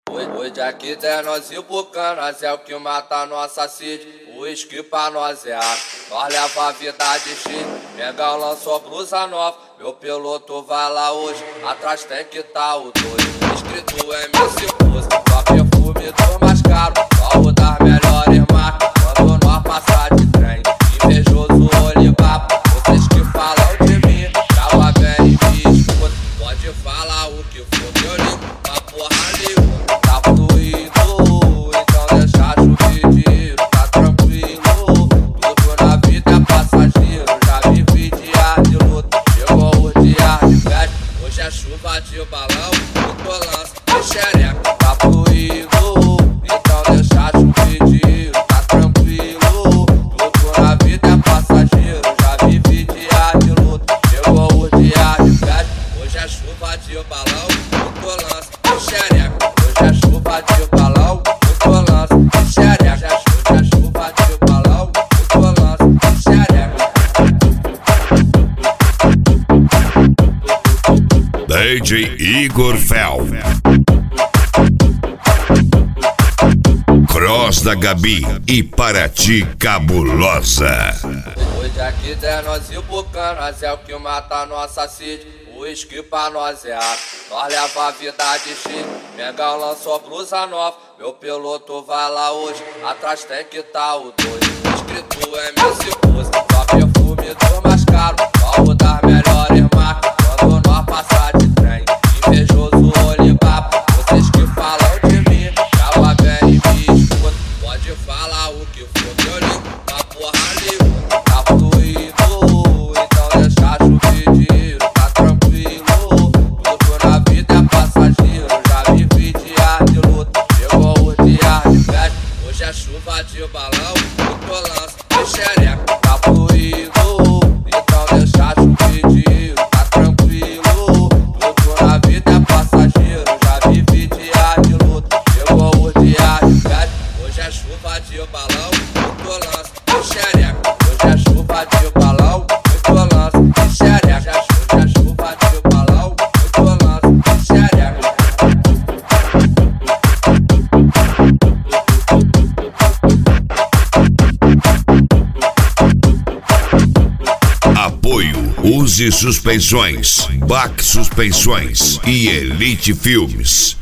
O dia que der nós ir pro canas é o que mata a nossa sede. O uísque pra nós é água, nós leva a vida de chique. Mengão lançou blusa nova, meu piloto vai lá hoje. Atrás tem que tá o doido, escrito MC Pose. Só perfume do mais caro, só o das melhores marcas. Quando nós passar de trem, invejoso olivapo. Vocês que falam de mim, já vai bem e me escuta. Pode falar o que for que eu ligo pra porra nenhuma. Tá fluindo, então deixa chover dinheiro, tá tranquilo. Tudo na vida é passageiro, já vivi dias de luta. Chegou o dia de festa, hoje é chuva de balão. Eu lanço de xereca, tá fluindo, então deixa chover dinheiro, tá tranquilo. Tudo na vida é passageiro, já vivi dias de luta. Chegou o dia de festa, hoje é chuva de balão. Eu lanço de xereca, hoje é chuva de balão. Eu lanço de xereca, hoje é chuva de balão. Eu lanço de xereca. DJ Igor Fel, Cross da Gabi e Paraty Cabulosa. O dia que der nós ir pro canas é o que mata a nossa sede. O uísque pra nós é água, nós leva a vida de chique. Mengão lançou blusa nova, meu piloto vai lá hoje. Atrás tem que tá o doido, escrito MC Pose. Só perfume do mais caro, só o das melhores marcas. Quando nós passar de trem, invejoso olivapo. Vocês que falam de mim, já vai bem e me escuta. Pode falar o que for que eu ligo pra porra nenhuma. Tá fluindo, então deixa chover dinheiro, tá tranquilo. Tudo na vida é passageiro, já vivi dias de luta. Chegou o dia de festa, hoje é chuva de balão. Eu lanço de xereca, tá fluindo, então deixa chover dinheiro, tá tranquilo. Tudo na vida é passageiro, já vivi dias de luta. Chegou o dia de festa, hoje é chuva de balão. Eu lanço de xereca, hoje é chuva de balão. Eu lanço de xereca, hoje é chuva de balão. Eu lanço de xereca. Apoio Use Suspensões, Bac Suspensões e Elite Filmes.